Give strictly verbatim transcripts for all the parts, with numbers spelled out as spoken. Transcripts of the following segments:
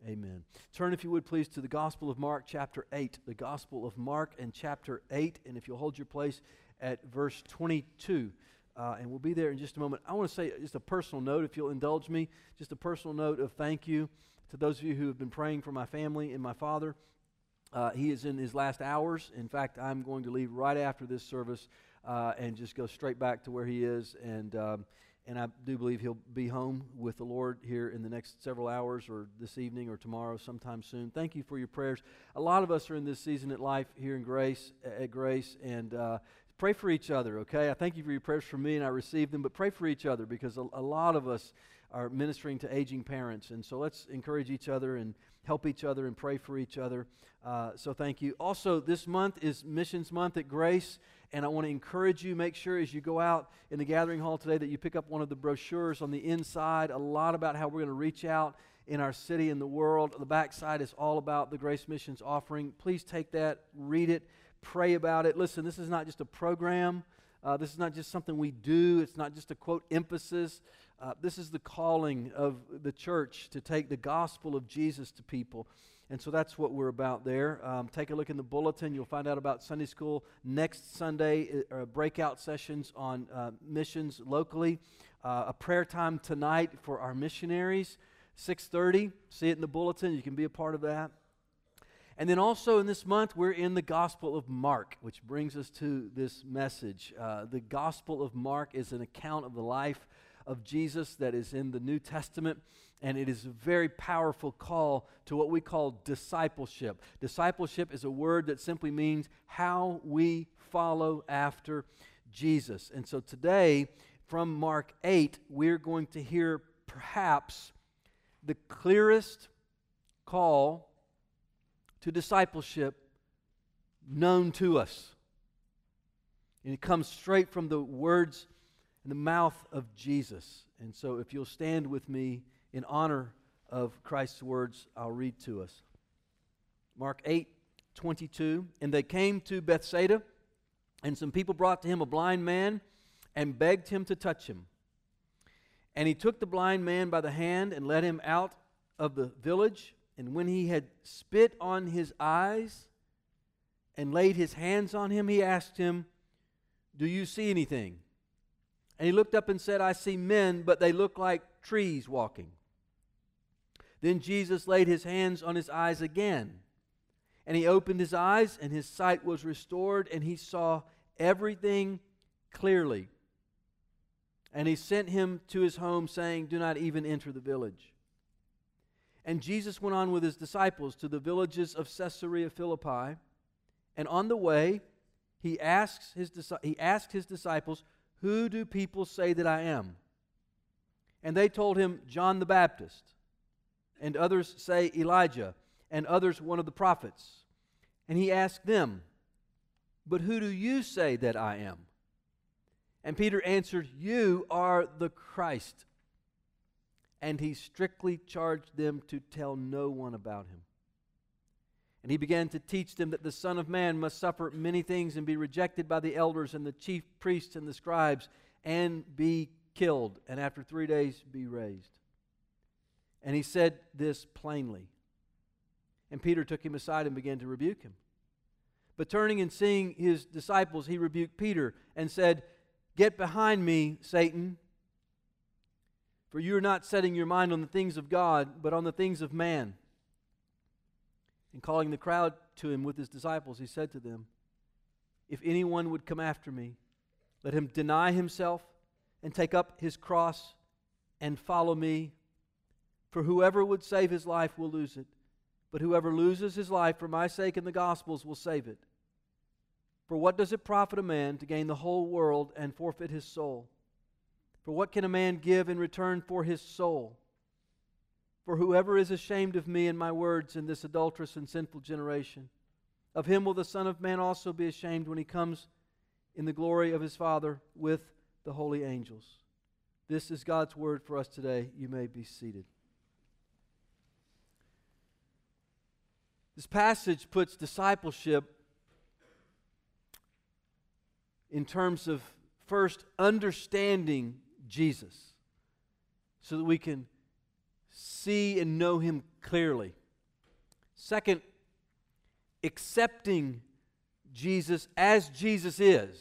Amen. Turn, if you would, please, to the Gospel of Mark, chapter eight. The Gospel of Mark and chapter eight. And if you'll hold your place at verse twenty-two. Uh, and we'll be there in just a moment. I want to say just a personal note, if you'll indulge me, just a personal note of thank you to those of you who have been praying for my family and my father. Uh, he is in his last hours. In fact, I'm going to leave right after this service uh, and just go straight back to where he is. And um, and I do believe he'll be home with the Lord here in the next several hours, or this evening, or tomorrow, sometime soon. Thank you for your prayers. A lot of us are in this season at life here in Grace, at Grace, and uh, pray for each other, okay? I thank you for your prayers for me, and I receive them, but pray for each other, because a, a lot of us are ministering to aging parents, and so let's encourage each other and help each other and pray for each other. Uh, so thank you. Also, this month is Missions Month at Grace, and I want to encourage you, make sure as you go out in the gathering hall today that you pick up one of the brochures on the inside, a lot about how we're going to reach out in our city and the world. The back side is all about the Grace Missions offering. Please take that, read it, pray about it. Listen, this is not just a program. Uh, this is not just something we do. It's not just a, quote, emphasis. Uh, this is the calling of the church to take the gospel of Jesus to people. And so that's what we're about there. Um, take a look in the bulletin. You'll find out about Sunday school next Sunday, uh, breakout sessions on uh, missions locally. Uh, a prayer time tonight for our missionaries, six thirty. See it in the bulletin. You can be a part of that. And then also in this month, we're in the Gospel of Mark, which brings us to this message. Uh, the Gospel of Mark is an account of the life of Jesus that is in the New Testament, and it is a very powerful call to what we call discipleship. Discipleship is a word that simply means how we follow after Jesus. And so today, from Mark eight, we're going to hear perhaps the clearest call to discipleship known to us. And it comes straight from the words in the mouth of Jesus. And so if you'll stand with me in honor of Christ's words, I'll read to us. Mark eight twenty-two. And they came to Bethsaida, and some people brought to him a blind man and begged him to touch him. And he took the blind man by the hand and led him out of the village. And when he had spit on his eyes and laid his hands on him, he asked him, "Do you see anything?" And he looked up and said, "I see men, but they look like trees walking." Then Jesus laid his hands on his eyes again. And he opened his eyes, and his sight was restored, and he saw everything clearly. And he sent him to his home, saying, "Do not even enter the village." And Jesus went on with his disciples to the villages of Caesarea Philippi. And on the way, he asks his, he asked his disciples, "Who do people say that I am?" And they told him, "John the Baptist. And others say Elijah, and others one of the prophets." And he asked them, "But who do you say that I am?" And Peter answered, "You are the Christ." And he strictly charged them to tell no one about him. And he began to teach them that the Son of Man must suffer many things and be rejected by the elders and the chief priests and the scribes and be killed, and after three days be raised. And he said this plainly. And Peter took him aside and began to rebuke him. But turning and seeing his disciples, he rebuked Peter and said, "Get behind me, Satan, for you are not setting your mind on the things of God, but on the things of man." And calling the crowd to him with his disciples, he said to them, "If anyone would come after me, let him deny himself and take up his cross and follow me. For whoever would save his life will lose it, but whoever loses his life for my sake and the gospel's will save it. For what does it profit a man to gain the whole world and forfeit his soul? For what can a man give in return for his soul? For whoever is ashamed of me and my words in this adulterous and sinful generation, of him will the Son of Man also be ashamed when he comes in the glory of his Father with the holy angels." This is God's word for us today. You may be seated. This passage puts discipleship in terms of first understanding Jesus, so that we can see and know Him clearly. Second, accepting Jesus as Jesus is,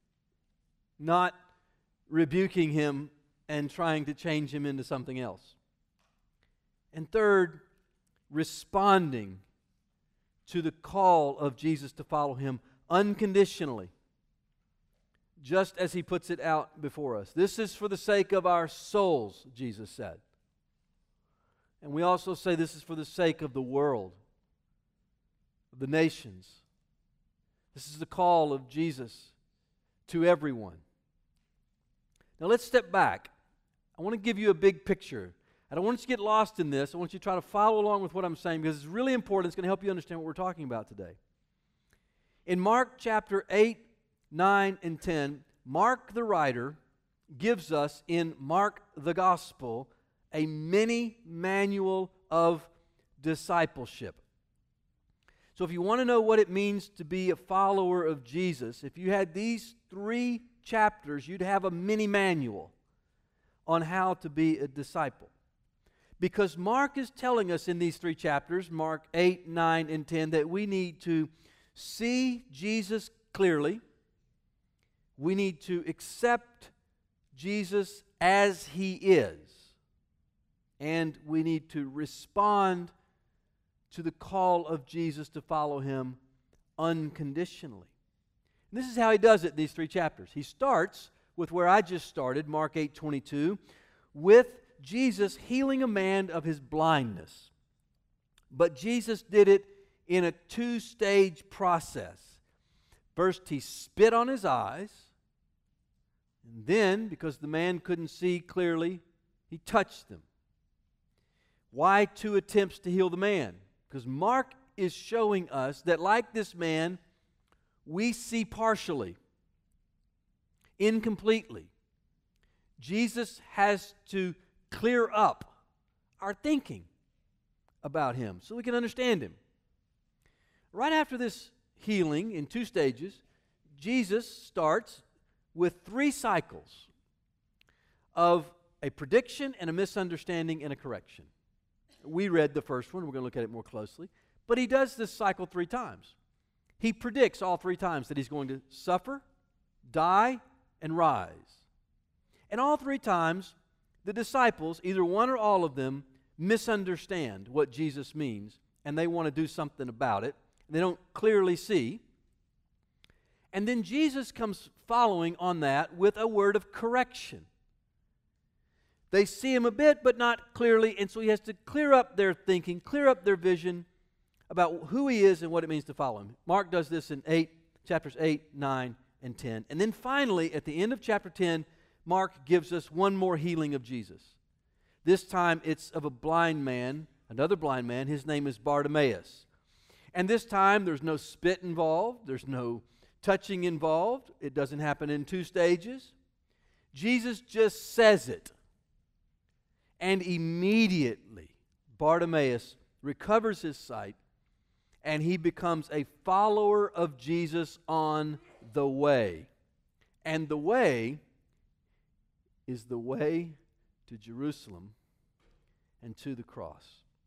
not rebuking Him and trying to change Him into something else. And third, responding to the call of Jesus to follow Him unconditionally, just as He puts it out before us. This is for the sake of our souls, Jesus said. And we also say this is for the sake of the world, of the nations. This is the call of Jesus to everyone. Now let's step back. I want to give you a big picture. I don't want you to get lost in this. I want you to try to follow along with what I'm saying because it's really important. It's going to help you understand what we're talking about today. In Mark chapter eight, nine, and ten, Mark the writer gives us in Mark the Gospel a mini manual of discipleship. So if you want to know what it means to be a follower of Jesus, if you had these three chapters, you'd have a mini manual on how to be a disciple. Because Mark is telling us in these three chapters, Mark eight, nine, and ten, that we need to see Jesus clearly. We need to accept Jesus as He is. And we need to respond to the call of Jesus to follow Him unconditionally. And this is how He does it in these three chapters. He starts with where I just started, Mark eight twenty-two, with Jesus healing a man of his blindness. But Jesus did it in a two-stage process. First, He spit on his eyes. And then, because the man couldn't see clearly, He touched them. Why two attempts to heal the man? Because Mark is showing us that, like this man, we see partially, incompletely. Jesus has to clear up our thinking about Him so we can understand Him. Right after this healing in two stages, Jesus starts with three cycles of a prediction and a misunderstanding and a correction. We read the first one. We're going to look at it more closely. But He does this cycle three times. He predicts all three times that He's going to suffer, die, and rise. And all three times, the disciples, either one or all of them, misunderstand what Jesus means, and they want to do something about it. They don't clearly see. And then Jesus comes following on that with a word of correction. They see Him a bit, but not clearly, and so He has to clear up their thinking, clear up their vision about who He is and what it means to follow Him. Mark does this in eight, chapters eight, nine, and ten. And then finally, at the end of chapter ten, Mark gives us one more healing of Jesus. This time it's of a blind man, another blind man. His name is Bartimaeus. And this time there's no spit involved. There's no touching involved. It doesn't happen in two stages. Jesus just says it. And immediately Bartimaeus recovers his sight and he becomes a follower of Jesus on the way. And the way is the way to Jerusalem and to the cross.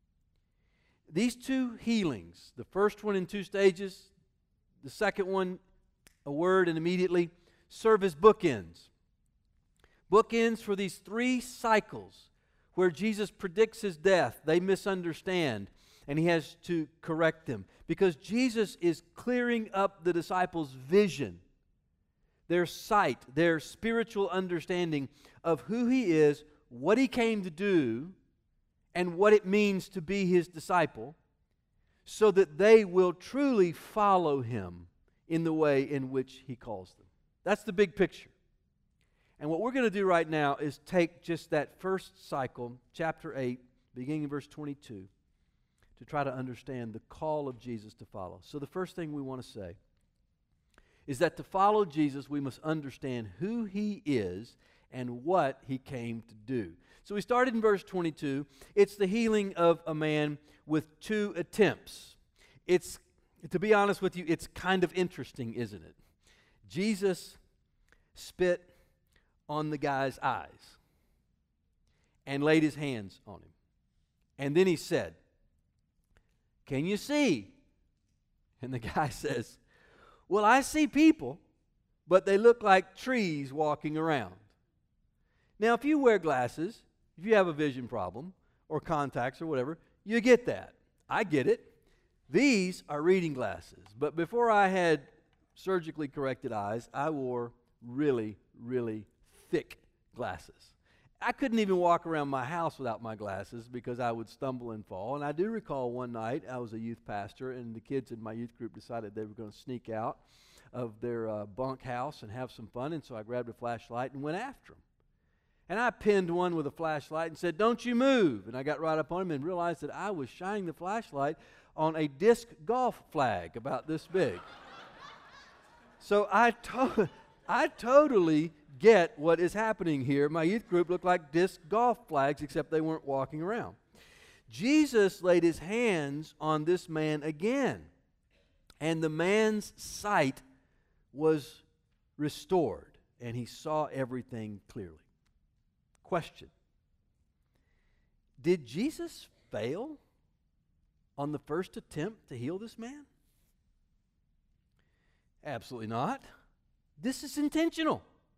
These two healings, the first one in two stages, the second one, a word and immediately, serve as bookends. Bookends for these three cycles where Jesus predicts His death. They misunderstand, and He has to correct them. Because Jesus is clearing up the disciples' vision, their sight, their spiritual understanding of who He is, what He came to do, and what it means to be His disciple, so that they will truly follow Him in the way in which He calls them. That's the big picture. And what we're going to do right now is take just that first cycle, chapter eight, beginning in verse twenty-two, to try to understand the call of Jesus to follow. So the first thing we want to say is that to follow Jesus, we must understand who He is and what He came to do. So we started in verse twenty-two. It's the healing of a man with two attempts. It's, to be honest with you, it's kind of interesting, isn't it? Jesus spit on the guy's eyes and laid His hands on him. And then he said, "Can you see?" And the guy says, "Well, I see people, but they look like trees walking around." Now, if you wear glasses, if you have a vision problem or contacts or whatever, you get that. I get it. These are reading glasses. But before I had surgically corrected eyes, I wore really, really thick glasses. I couldn't even walk around my house without my glasses because I would stumble and fall. And I do recall one night, I was a youth pastor, and the kids in my youth group decided they were going to sneak out of their uh, bunk house and have some fun. And so I grabbed a flashlight and went after them. And I pinned one with a flashlight and said, "Don't you move." And I got right up on him and realized that I was shining the flashlight on a disc golf flag about this big. So I, to- I totally get what is happening here. My youth group looked like disc golf flags, except they weren't walking around. Jesus laid his hands on this man again, and the man's sight was restored, and he saw everything clearly. Question: did Jesus fail on the first attempt to heal this man? Absolutely not. This is intentional.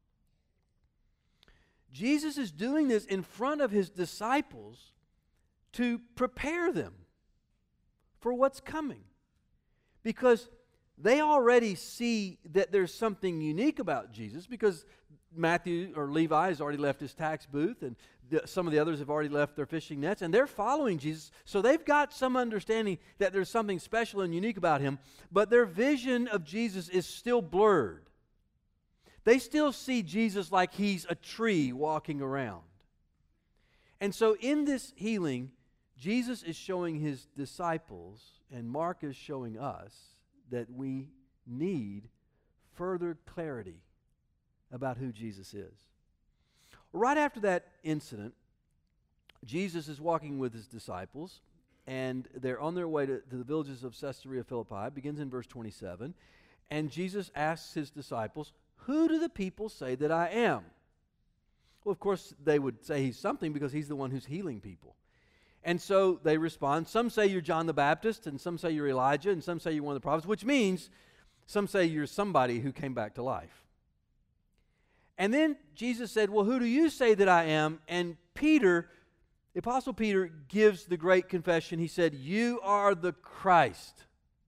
Jesus is doing this in front of his disciples to prepare them for what's coming, because they already see that there's something unique about Jesus, because Matthew or Levi has already left his tax booth, and the, some of the others have already left their fishing nets, and they're following Jesus. So they've got some understanding that there's something special and unique about him, but their vision of Jesus is still blurred. They still see Jesus like he's a tree walking around. And so in this healing, Jesus is showing his disciples, and Mark is showing us, that we need further clarity about who Jesus is. Right after that incident, Jesus is walking with his disciples, and they're on their way to, to the villages of Caesarea Philippi. It begins in verse twenty-seven. And Jesus asks his disciples, "Who do the people say that I am?" Well, of course, they would say he's something because he's the one who's healing people. And so they respond. Some say you're John the Baptist, and some say you're Elijah, and some say you're one of the prophets, which means some say you're somebody who came back to life. And then Jesus said, "Well, who do you say that I am?" And Peter, the Apostle Peter, gives the great confession. He said, "You are the Christ."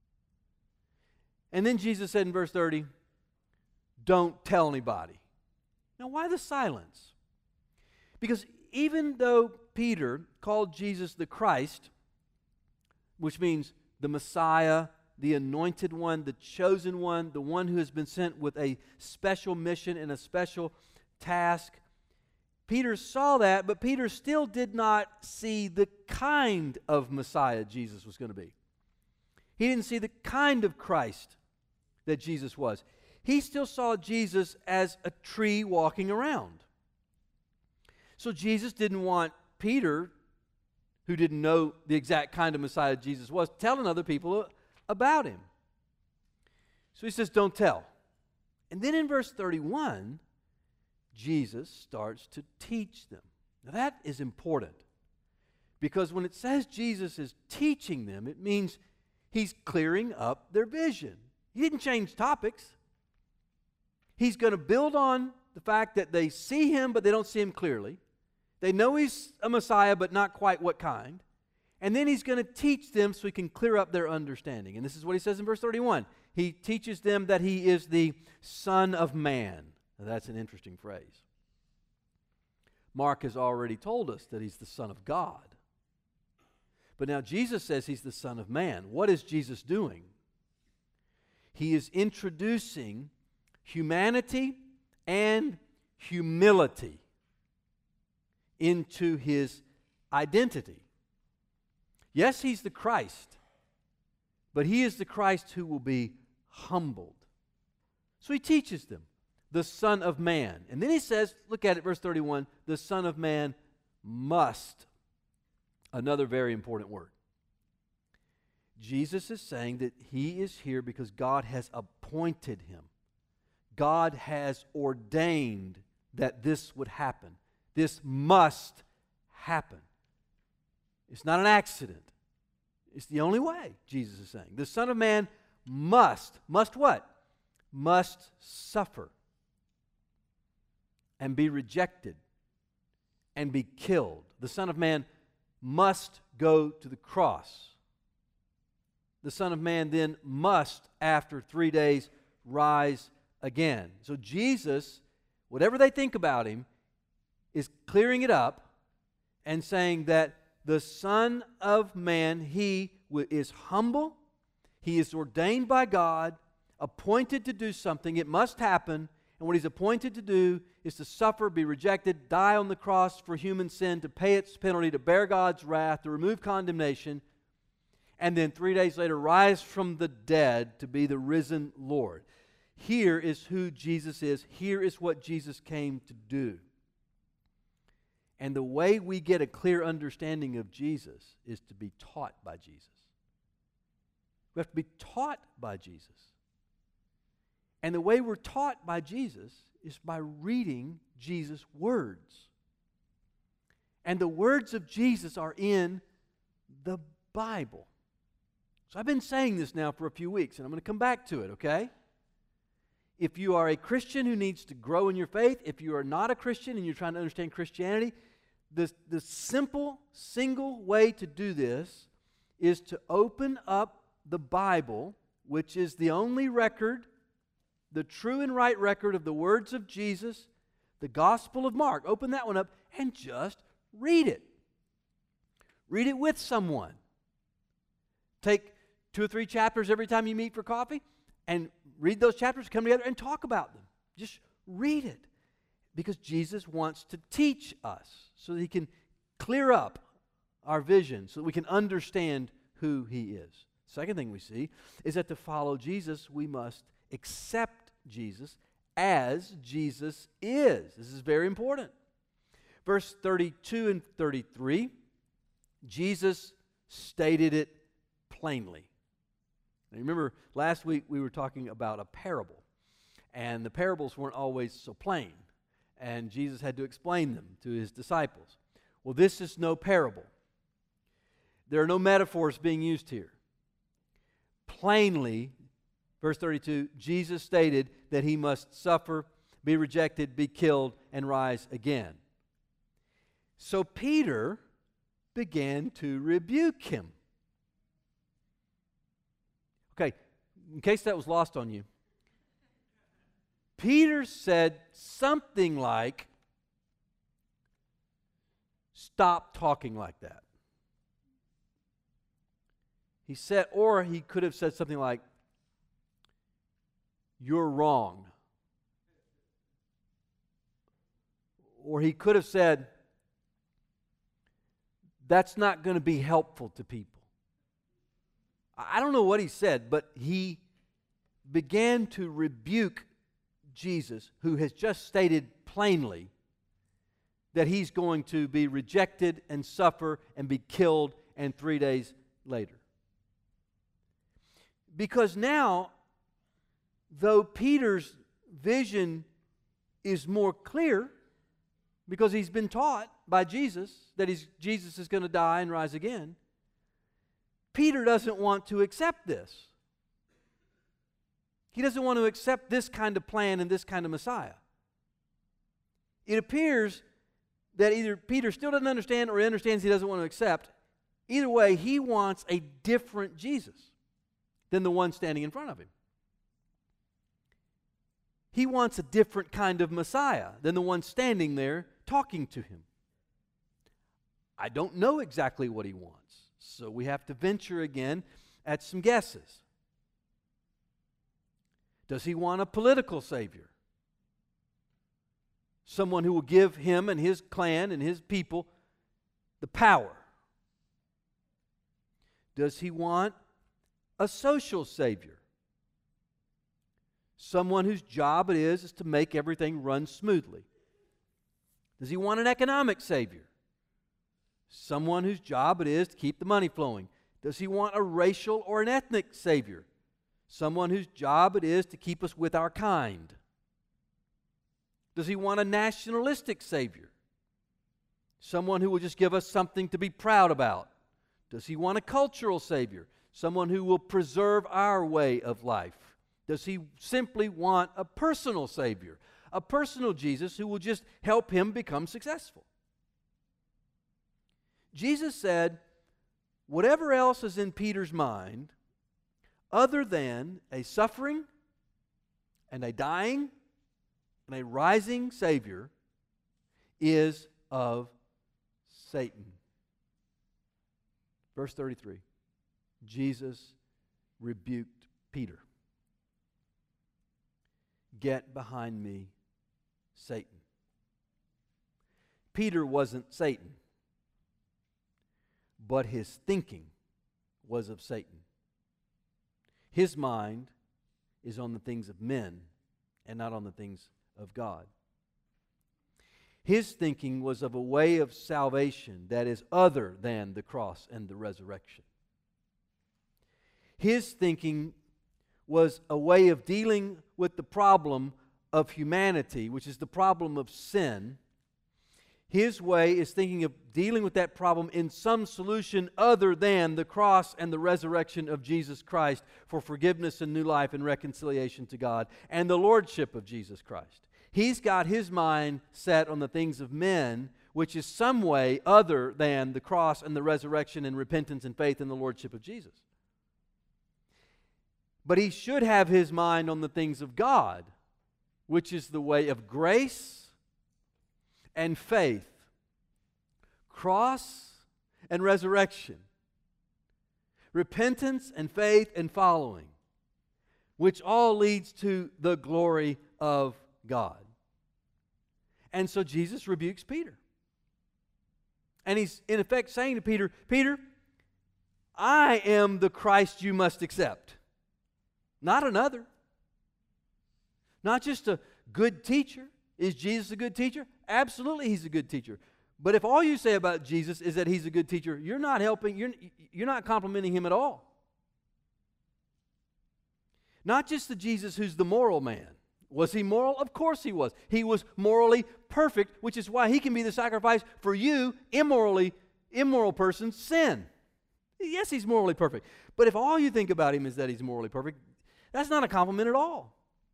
And then Jesus said in verse thirty, "Don't tell anybody." Now, why the silence? Because even though Peter called Jesus the Christ, which means the Messiah, the anointed one, the chosen one, the one who has been sent with a special mission and a special task, Peter saw that, but Peter still did not see the kind of Messiah Jesus was going to be. He didn't see the kind of Christ that Jesus was. He still saw Jesus as a tree walking around. So Jesus didn't want Peter, who didn't know the exact kind of Messiah Jesus was, telling other people about him. So he says, "Don't tell." And then in verse thirty-one, Jesus starts to teach them. Now that is important, because when it says Jesus is teaching them, it means he's clearing up their vision. He didn't change topics. He's going to build on the fact that they see him, but they don't see him clearly. They know he's a Messiah, but not quite what kind. And then he's going to teach them so he can clear up their understanding. And this is what he says in verse thirty-one. He teaches them that he is the Son of Man. Now, that's an interesting phrase. Mark has already told us that he's the Son of God. But now Jesus says he's the Son of Man. What is Jesus doing? He is introducing humanity and humility into his identity. Yes, he's the Christ, but he is the Christ who will be humbled. So he teaches them, the Son of Man. And then he says, look at it, verse thirty-one, the Son of Man must. Another very important word. Jesus is saying that he is here because God has appointed him. God has ordained that this would happen. This must happen. It's not an accident. It's the only way, Jesus is saying. The Son of Man must, must what? Must suffer and be rejected and be killed. The Son of Man must go to the cross. The Son of Man then must, after three days, rise again. So Jesus, whatever they think about him, is clearing it up and saying that the Son of Man, he is humble, he is ordained by God, appointed to do something. It must happen, and what he's appointed to do is to suffer, be rejected, die on the cross for human sin, to pay its penalty, to bear God's wrath, to remove condemnation, and then three days later rise from the dead to be the risen Lord. Here is who Jesus is. Here is what Jesus came to do. And the way we get a clear understanding of Jesus is to be taught by Jesus. We have to be taught by Jesus. And the way we're taught by Jesus is by reading Jesus' words. And the words of Jesus are in the Bible. So I've been saying this now for a few weeks, and I'm going to come back to it, okay? If you are a Christian who needs to grow in your faith, if you are not a Christian and you're trying to understand Christianity, the, the simple, single way to do this is to open up the Bible, which is the only record, the true and right record of the words of Jesus, the Gospel of Mark. Open that one up and just read it. Read it with someone. Take two or three chapters every time you meet for coffee and read those chapters, come together and talk about them. Just read it. Because Jesus wants to teach us so that he can clear up our vision, so that we can understand who he is. Second thing we see is that to follow Jesus, we must accept Jesus as Jesus is. This is very important. Verse thirty-two and thirty-three, Jesus stated it plainly. Now, remember, last week we were talking about a parable, and the parables weren't always so plain, and Jesus had to explain them to his disciples. Well, this is no parable. There are no metaphors being used here. Plainly, verse thirty-two, Jesus stated that he must suffer, be rejected, be killed, and rise again. So Peter began to rebuke him. Okay, in case that was lost on you, Peter said something like, "Stop talking like that." He said, or he could have said something like, "You're wrong." Or he could have said, "That's not going to be helpful to people." I don't know what he said, but he began to rebuke Jesus, who has just stated plainly that he's going to be rejected and suffer and be killed, and three days later. Because now, though Peter's vision is more clear, because he's been taught by Jesus that he's, Jesus is going to die and rise again, Peter doesn't want to accept this. He doesn't want to accept this kind of plan and this kind of Messiah. It appears that either Peter still doesn't understand or he understands he doesn't want to accept. Either way, he wants a different Jesus than the one standing in front of him. He wants a different kind of Messiah than the one standing there talking to him. I don't know exactly what he wants, so we have to venture again at some guesses. Does he want a political savior? Someone who will give him and his clan and his people the power? Does he want a social savior? Someone whose job it is is to make everything run smoothly. Does he want an economic savior? Someone whose job it is to keep the money flowing. Does he want a racial or an ethnic savior? Someone whose job it is to keep us with our kind. Does he want a nationalistic savior? Someone who will just give us something to be proud about. Does he want a cultural Savior? Someone who will preserve our way of life? Does he simply want a personal Savior? A personal Jesus who will just help him become successful? Jesus said, whatever else is in Peter's mind, other than a suffering and a dying and a rising Savior, is of Satan. Verse thirty-three, Jesus rebuked Peter. Get behind me, Satan. Peter wasn't Satan, but his thinking was of Satan. His mind is on the things of men and not on the things of God. His thinking was of a way of salvation that is other than the cross and the resurrection. His thinking was a way of dealing with the problem of humanity, which is the problem of sin. His way is thinking of dealing with that problem in some solution other than the cross and the resurrection of Jesus Christ for forgiveness and new life and reconciliation to God and the lordship of Jesus Christ. He's got his mind set on the things of men, which is some way other than the cross and the resurrection and repentance and faith in the lordship of Jesus. But he should have his mind on the things of God, which is the way of grace and faith, cross and resurrection, repentance and faith and following, which all leads to the glory of God. And so Jesus rebukes Peter. And he's in effect saying to Peter, Peter, I am the Christ you must accept, not another. Not just a good teacher. Is Jesus a good teacher? Absolutely, he's a good teacher. But if all you say about Jesus is that he's a good teacher, you're not helping, you're, you're not complimenting him at all. Not just the Jesus who's the moral man. Was he moral? Of course he was. He was morally perfect, which is why he can be the sacrifice for you, immorally, immoral person's sin. Yes, he's morally perfect. But if all you think about him is that he's morally perfect, that's not a compliment at all.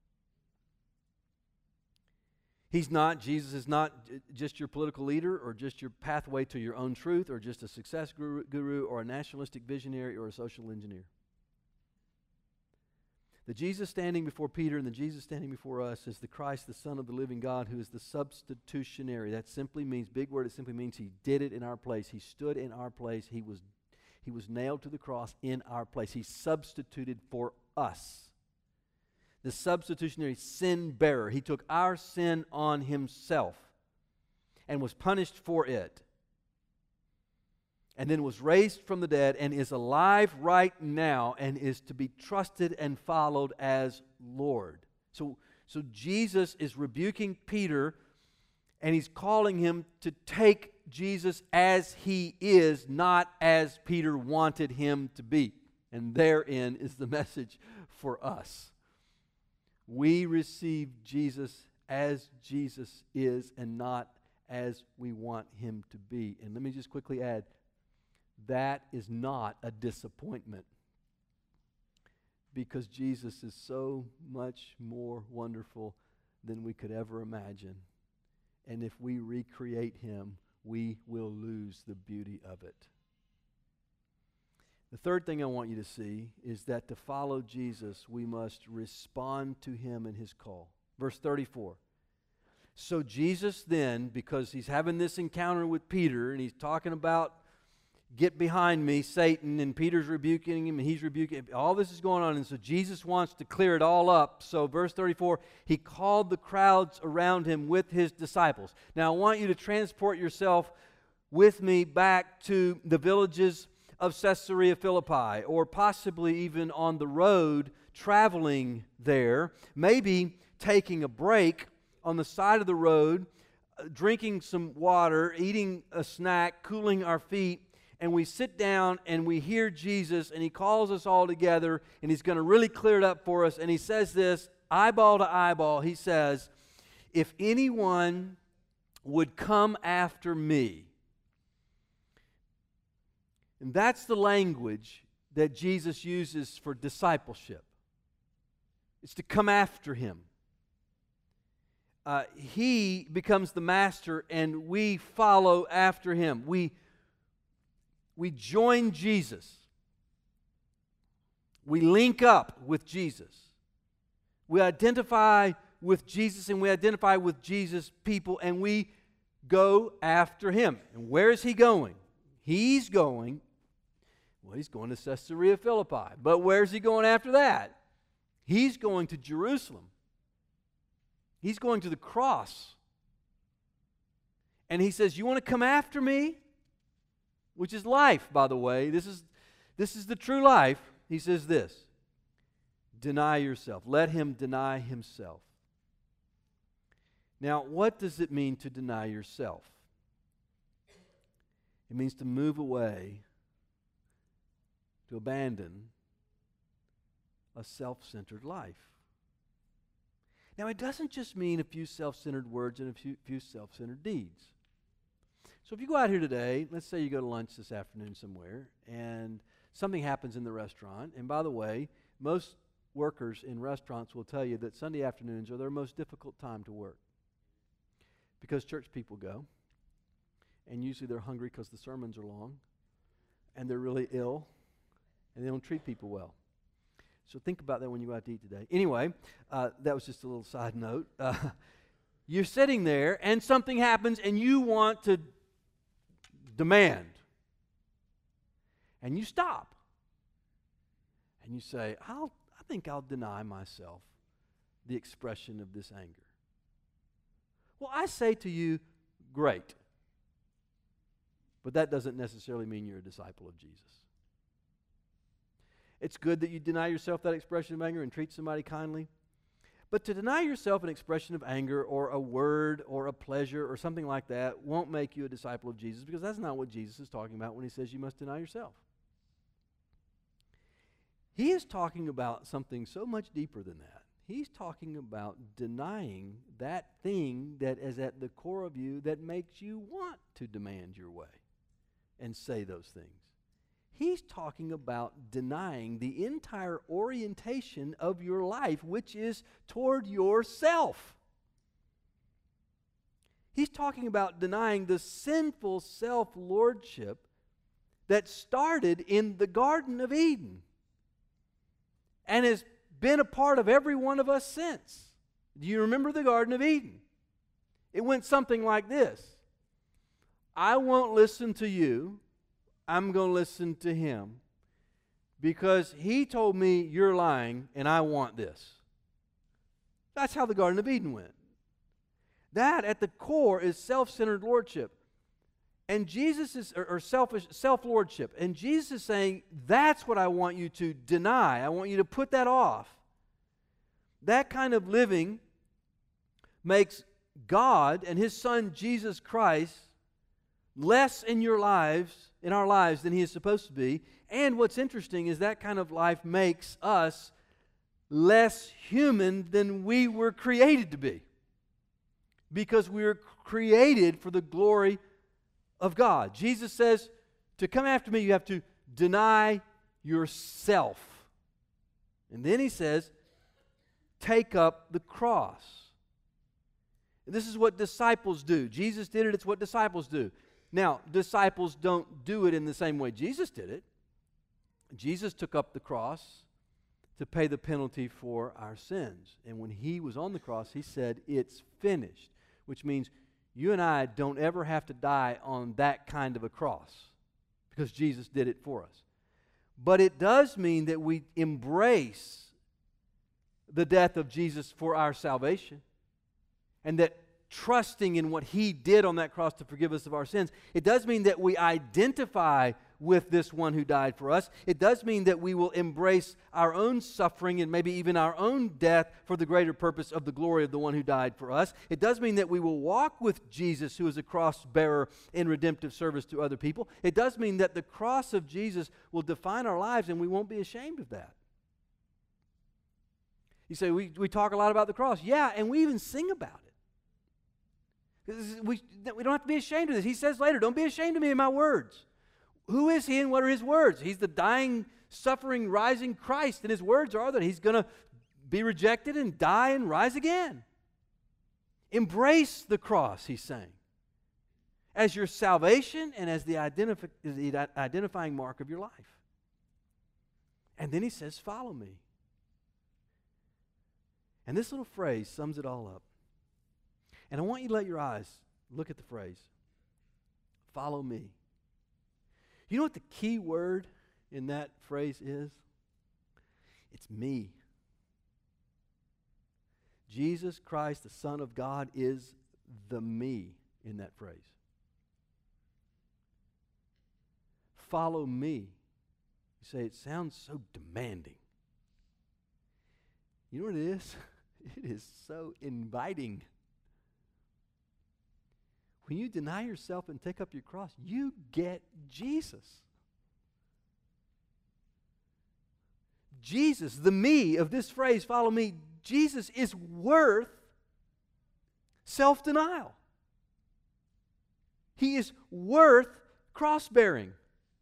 He's not, Jesus is not just your political leader or just your pathway to your own truth or just a success guru, guru or a nationalistic visionary or a social engineer. The Jesus standing before Peter and the Jesus standing before us is the Christ, the Son of the living God, who is the substitutionary. That simply means, big word, it simply means he did it in our place. He stood in our place. He was, he was nailed to the cross in our place. He substituted for us. The substitutionary sin bearer. He took our sin on himself and was punished for it. And then was raised from the dead and is alive right now and is to be trusted and followed as Lord. So, so Jesus is rebuking Peter and he's calling him to take Jesus as he is, not as Peter wanted him to be. And therein is the message for us. We receive Jesus as Jesus is and not as we want him to be. And let me just quickly add, that is not a disappointment because Jesus is so much more wonderful than we could ever imagine. And if we recreate him, we will lose the beauty of it. The third thing I want you to see is that to follow Jesus, we must respond to him and his call. Verse thirty-four. So Jesus then, because he's having this encounter with Peter, and he's talking about, get behind me, Satan, and Peter's rebuking him, and he's rebuking him. All this is going on, and so Jesus wants to clear it all up. So verse thirty-four, he called the crowds around him with his disciples. Now I want you to transport yourself with me back to the villages of Caesarea Philippi, or possibly even on the road traveling there, maybe taking a break on the side of the road, uh, drinking some water, eating a snack, cooling our feet, and we sit down and we hear Jesus and he calls us all together and he's going to really clear it up for us, and he says this, eyeball to eyeball, he says, if anyone would come after me. And that's the language that Jesus uses for discipleship. It's to come after Him. Uh, he becomes the master and we follow after Him. We, we join Jesus. We link up with Jesus. We identify with Jesus and we identify with Jesus' people and we go after Him. And where is He going? He's going, well, He's going to Caesarea Philippi. But where's He going after that? He's going to Jerusalem. He's going to the cross. And He says, you want to come after me? Which is life, by the way. This is, this is the true life. He says this, deny yourself. Let Him deny Himself. Now, what does it mean to deny yourself? It means to move away, to abandon a self-centered life. Now, it doesn't just mean a few self-centered words and a few, few self-centered deeds. So if you go out here today, let's say you go to lunch this afternoon somewhere, and something happens in the restaurant. And by the way, most workers in restaurants will tell you that Sunday afternoons are their most difficult time to work because church people go, and usually they're hungry because the sermons are long, and they're really ill, and they don't treat people well. So think about that when you go out to eat today. Anyway, uh, that was just a little side note. Uh, you're sitting there, and something happens, and you want to demand. And you stop. And you say, I'll, I think I'll deny myself the expression of this anger. Well, I say to you, great. But that doesn't necessarily mean you're a disciple of Jesus. It's good that you deny yourself that expression of anger and treat somebody kindly. But to deny yourself an expression of anger or a word or a pleasure or something like that won't make you a disciple of Jesus, because that's not what Jesus is talking about when He says you must deny yourself. He is talking about something so much deeper than that. He's talking about denying that thing that is at the core of you that makes you want to demand your way and say those things. He's talking about denying the entire orientation of your life, which is toward yourself. He's talking about denying the sinful self-lordship that started in the Garden of Eden and has been a part of every one of us since. Do you remember the Garden of Eden? It went something like this. I won't listen to you. I'm going to listen to him because he told me you're lying and I want this. That's how the Garden of Eden went. That at the core is self-centered lordship. And Jesus is, or, or selfish, self-lordship. And Jesus is saying, that's what I want you to deny. I want you to put that off. That kind of living makes God and His Son Jesus Christ less in your lives, in our lives, than He is supposed to be. And what's interesting is that kind of life makes us less human than we were created to be. Because we were created for the glory of God. Jesus says, to come after me, you have to deny yourself. And then He says, take up the cross. And this is what disciples do. Jesus did it, it's what disciples do. Now, disciples don't do it in the same way Jesus did it. Jesus took up the cross to pay the penalty for our sins. And when He was on the cross, He said, it's finished, which means you and I don't ever have to die on that kind of a cross because Jesus did it for us. But it does mean that we embrace the death of Jesus for our salvation, and that trusting in what He did on that cross to forgive us of our sins, it does mean that we identify with this one who died for us. It does mean that we will embrace our own suffering and maybe even our own death for the greater purpose of the glory of the one who died for us. It does mean that we will walk with Jesus, who is a cross bearer, in redemptive service to other people. It does mean that the cross of Jesus will define our lives, and we won't be ashamed of that. You say, we, we talk a lot about the cross. Yeah, and we even sing about it. We, we don't have to be ashamed of this. He says later, don't be ashamed of me and my words. who is he and what are his words? He's the dying, suffering, rising Christ, and his words are that he's going to be rejected and die and rise again. Embrace the cross, he's saying, as your salvation and as the, identifi- the identifying mark of your life. And then he says, follow me. And this little phrase sums it all up. And I want you to let your eyes look at the phrase, follow me. You know what the key word in that phrase is? It's me. Jesus Christ, the Son of God, is the me in that phrase. Follow me. You say, it sounds so demanding. You know what it is? It is so inviting. When you deny yourself and take up your cross, you get Jesus. Jesus, the me of this phrase, follow me, Jesus is worth self-denial. He is worth cross-bearing.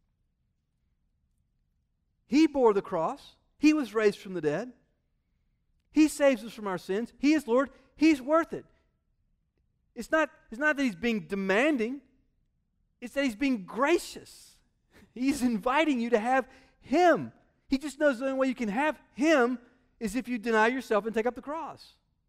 He bore the cross. He was raised from the dead. He saves us from our sins. He is Lord. He's worth it. It's not, it's not that he's being demanding. It's that he's being gracious. He's inviting you to have him. He just knows the only way you can have him is if you deny yourself and take up the cross.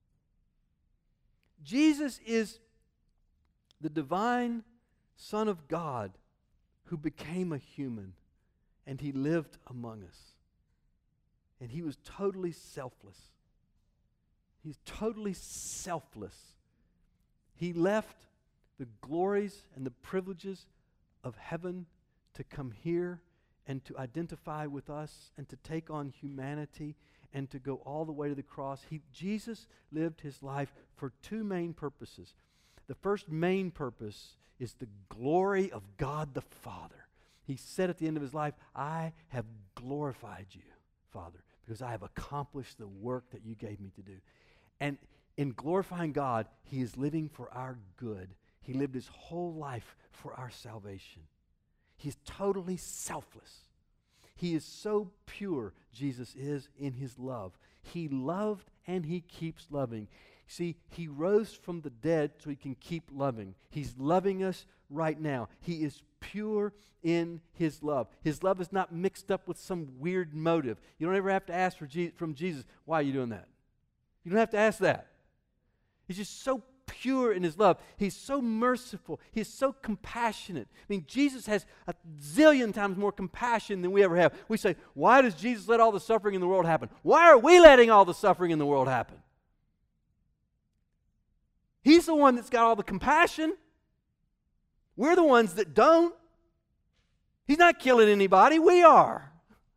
Jesus is the divine Son of God who became a human, and he lived among us. And he was totally selfless. He's totally selfless. He left the glories and the privileges of heaven to come here and to identify with us and to take on humanity and to go all the way to the cross. He, Jesus lived his life for two main purposes. The first main purpose is the glory of God the Father. He said at the end of his life, I have glorified you, Father, because I have accomplished the work that you gave me to do. And in glorifying God, he is living for our good. He lived his whole life for our salvation. He's totally selfless. He is so pure, Jesus is, in his love. He loved and he keeps loving. See, he rose from the dead so he can keep loving. He's loving us right now. He is pure in his love. His love is not mixed up with some weird motive. You don't ever have to ask for Je- from Jesus, why are you doing that? You don't have to ask that. He's just so pure in his love. He's so merciful. He's so compassionate. I mean, Jesus has a zillion times more compassion than we ever have. We say, why does Jesus let all the suffering in the world happen? Why are we letting all the suffering in the world happen? He's the one that's got all the compassion. We're the ones that don't. He's not killing anybody. We are.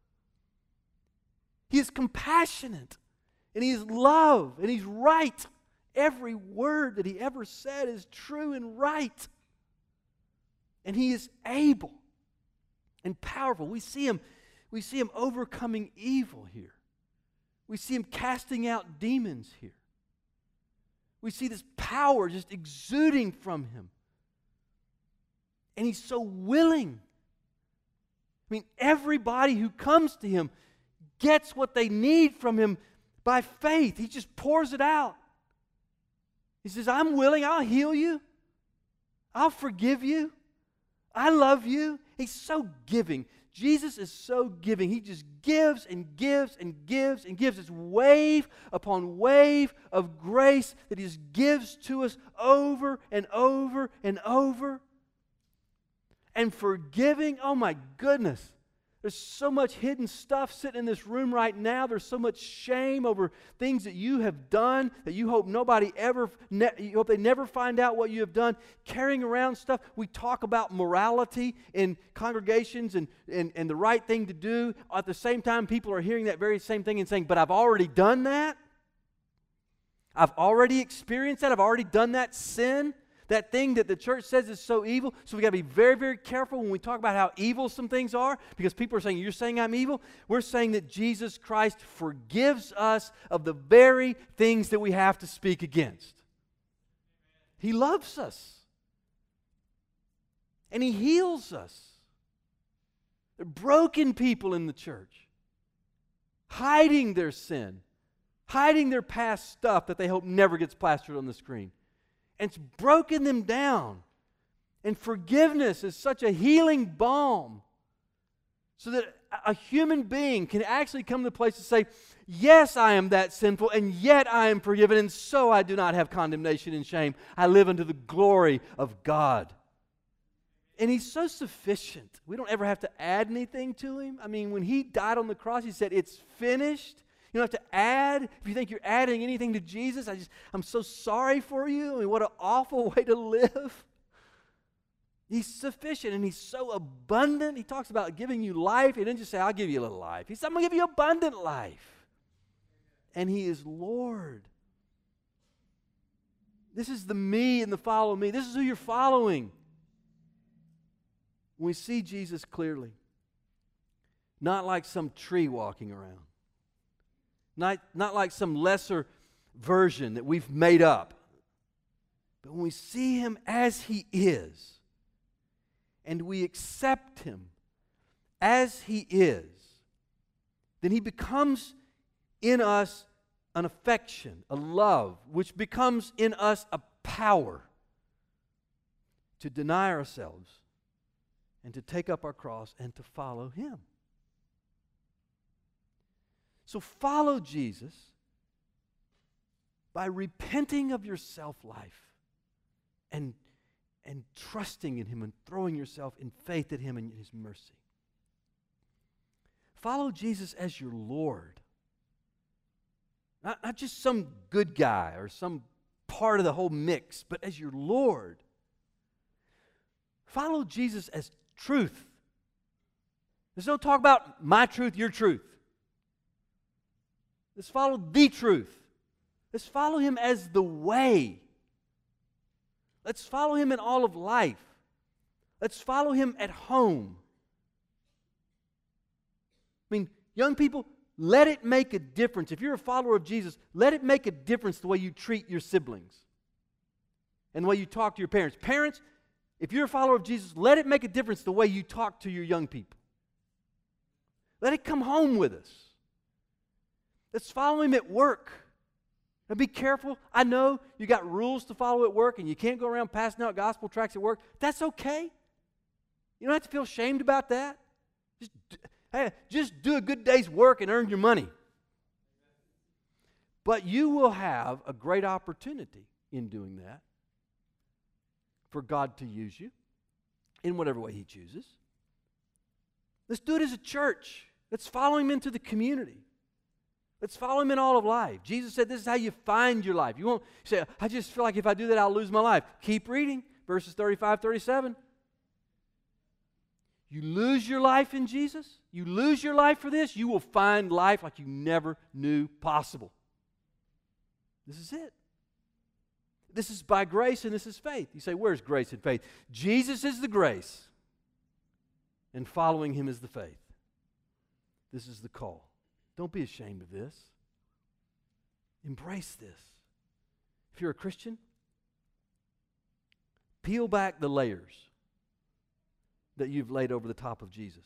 He is compassionate. And he is love. And he's right. Every word that he ever said is true and right. And he is able and powerful. We see him, we see him overcoming evil here. We see him casting out demons here. We see this power just exuding from him. And he's so willing. I mean, everybody who comes to him gets what they need from him by faith. He just pours it out. He says, I'm willing, I'll heal you. I'll forgive you. I love you. He's so giving. Jesus is so giving. He just gives and gives and gives and gives. It's wave upon wave of grace that he just gives to us over and over and over. And forgiving, oh my goodness. There's so much hidden stuff sitting in this room right now. There's so much shame over things that you have done that you hope nobody ever, ne- you hope they never find out what you have done. Carrying around stuff. We talk about morality in congregations and, and, and the right thing to do. At the same time, people are hearing that very same thing and saying, but I've already done that. I've already experienced that. I've already done that sin. That thing that the church says is so evil. So we got to be very, very careful when we talk about how evil some things are, because people are saying, you're saying I'm evil? We're saying that Jesus Christ forgives us of the very things that we have to speak against. He loves us. And he heals us. They're broken people in the church, hiding their sin, hiding their past stuff that they hope never gets plastered on the screen. And it's broken them down. And forgiveness is such a healing balm so that a human being can actually come to the place to say, yes, I am that sinful, and yet I am forgiven, and so I do not have condemnation and shame. I live unto the glory of God. And He's so sufficient. We don't ever have to add anything to Him. I mean, when He died on the cross, He said, it's finished. You don't have to add. If you think you're adding anything to Jesus, I just, I'm so sorry for you. I mean, what an awful way to live. He's sufficient, and He's so abundant. He talks about giving you life. He didn't just say, I'll give you a little life. He said, I'm going to give you abundant life. And He is Lord. This is the me and the follow me. This is who you're following. When we see Jesus clearly, not like some tree walking around, not, not like some lesser version that we've made up, but when we see Him as He is, and we accept Him as He is, then He becomes in us an affection, a love, which becomes in us a power to deny ourselves and to take up our cross and to follow Him. So follow Jesus by repenting of your self-life and, and trusting in Him and throwing yourself in faith in Him and His mercy. Follow Jesus as your Lord. Not, not just some good guy or some part of the whole mix, but as your Lord. Follow Jesus as truth. There's no talk about my truth, your truth. Let's follow the truth. Let's follow Him as the way. Let's follow Him in all of life. Let's follow Him at home. I mean, young people, let it make a difference. If you're a follower of Jesus, let it make a difference the way you treat your siblings and the way you talk to your parents. Parents, if you're a follower of Jesus, let it make a difference the way you talk to your young people. Let it come home with us. Let's follow Him at work. Now be careful. I know you got rules to follow at work and you can't go around passing out gospel tracts at work. That's okay. You don't have to feel ashamed about that. Just, hey, just do a good day's work and earn your money. But you will have a great opportunity in doing that for God to use you in whatever way He chooses. Let's do it as a church. Let's follow Him into the community. Let's follow Him in all of life. Jesus said this is how you find your life. You won't say, I just feel like if I do that, I'll lose my life. Keep reading, verses thirty-five, thirty-seven. You lose your life in Jesus, you lose your life for this, you will find life like you never knew possible. This is it. This is by grace and this is faith. You say, where's grace and faith? Jesus is the grace, and following Him is the faith. This is the call. Don't be ashamed of this. Embrace this. If you're a Christian, peel back the layers that you've laid over the top of Jesus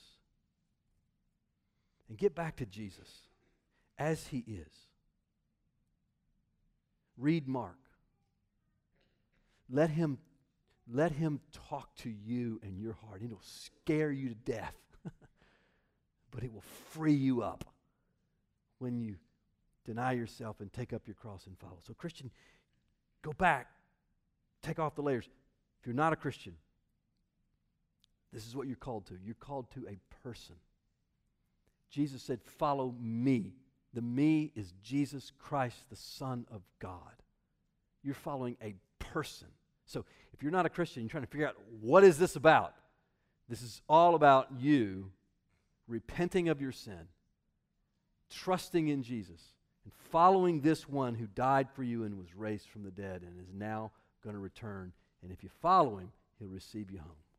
and get back to Jesus as He is. Read Mark. Let him, let him talk to you and your heart. It'll scare you to death, but it will free you up when you deny yourself and take up your cross and follow. So Christian, go back. Take off the layers. If you're not a Christian, this is what you're called to. You're called to a person. Jesus said, follow me. The me is Jesus Christ, the Son of God. You're following a person. So if you're not a Christian, you're trying to figure out, what is this about? This is all about you repenting of your sin, trusting in Jesus, and following this one who died for you and was raised from the dead and is now going to return. And if you follow Him, He'll receive you home.